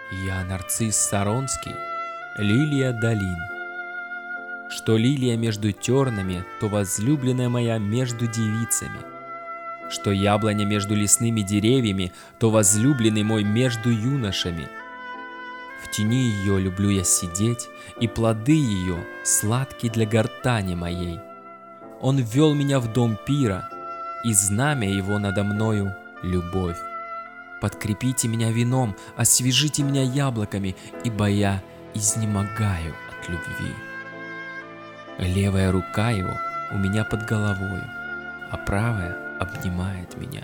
Я нарцисс Саронский, лилия долин. Что лилия между тернами, то возлюбленная моя между девицами. Что яблоня между лесными деревьями, то возлюбленный мой между юношами. В тени ее люблю я сидеть, и плоды ее сладкие для гортани моей. Он ввел меня в дом пира, и знамя его надо мною — любовь. Подкрепите меня вином, освежите меня яблоками, ибо я изнемогаю от любви. Левая рука его у меня под головой, а правая обнимает меня.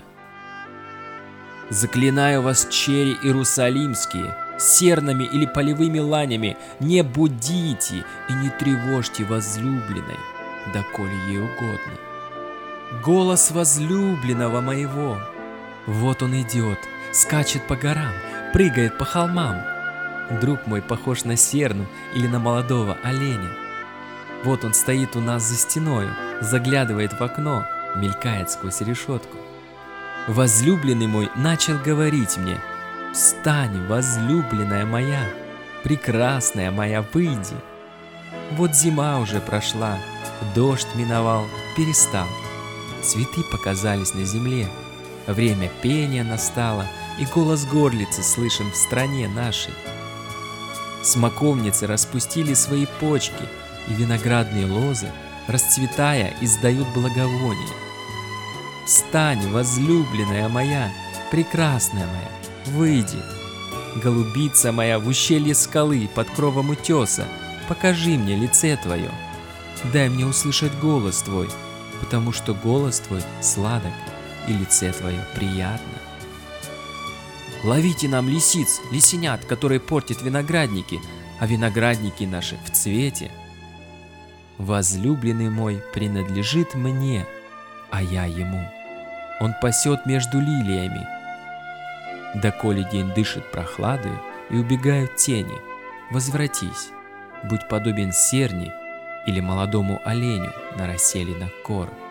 Заклинаю вас, чери иерусалимские, сернами или полевыми ланями, не будите и не тревожьте возлюбленной, доколе ей угодно. Голос возлюбленного моего, вот он идет, скачет по горам, прыгает по холмам. Друг мой похож на серну или на молодого оленя. Вот он стоит у нас за стеною, заглядывает в окно, мелькает сквозь решетку. Возлюбленный мой начал говорить мне: «Встань, возлюбленная моя, прекрасная моя, выйди». Вот зима уже прошла, дождь миновал, перестал. Цветы показались на земле, время пения настало, и голос горлицы слышен в стране нашей. Смоковницы распустили свои почки, и виноградные лозы, расцветая, издают благовоние. Встань, возлюбленная моя, прекрасная моя, выйди. Голубица моя в ущелье скалы под кровом утеса, покажи мне лице твое. Дай мне услышать голос твой, потому что голос твой сладок, и лице твое приятно. Ловите нам лисиц, лисенят, которые портят виноградники, а виноградники наши в цвете. Возлюбленный мой принадлежит мне, а я ему. Он пасет между лилиями. Доколе день дышит прохладою и убегают тени, возвратись, будь подобен серне или молодому оленю на расселинах гор.